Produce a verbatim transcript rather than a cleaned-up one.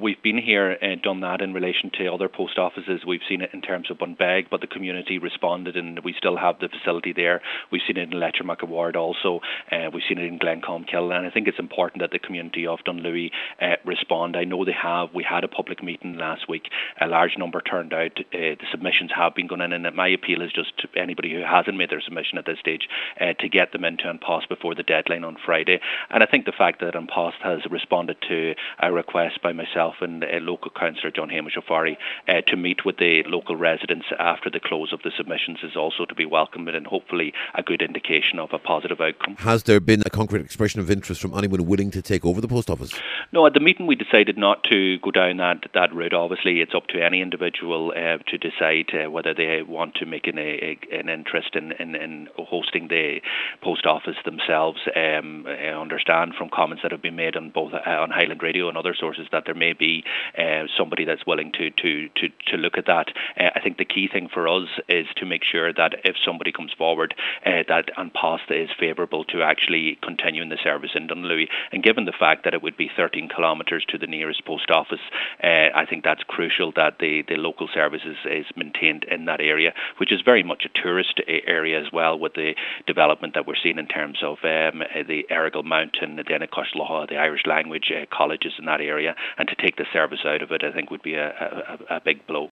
we've been here and uh, done that in relation to other post offices. We've seen it in terms of Bunbeg, but the community responded, and we still have the facility there. We've seen it in Letchermach Ward also. Uh, we've seen it in Glencombe-Kill, and I think it's important that the community of Dunlewy uh, respond. I know they have. We had a public meeting last week. A large number turned out. Uh, the submissions have been going in, and my appeal is just to anybody who hasn't made their submission at this stage uh, to get them into An Post before the deadline on Friday. And I think the fact that An Post has responded to a request by myself and uh, local councillor John Hamish O'Farry uh, to meet with the local residents after the close of the submissions is also to be welcomed, and hopefully a good indication of a positive outcome. Has there been a concrete expression of interest from anyone willing to take over the post office? No, at the meeting we decided not to go down that, that route. Obviously, it's up to any individual uh, to decide uh, whether they want to make an, a, an interest in, in, in hosting the post office themselves. Um, I understand from comments that have been made on both uh, on Highland Radio and other sources that there may be uh, somebody that's willing to, to, to, to look at that. Uh, I think the key thing for us is to make sure that if somebody comes forward, uh, that An Post is favourable to actually continuing the service in Dunlewy. And given the fact that it would be thirteen kilometres to the nearest post office, uh, I think that's crucial that the, the local service is, is maintained in that area, which is very much a tourist area as well, with the development that we're seeing in terms of um, the Errigal Mountain, the Ennicosh-Law, the Irish language uh, colleges in that area. And to take the service out of it, I think would be a, a, a big blow.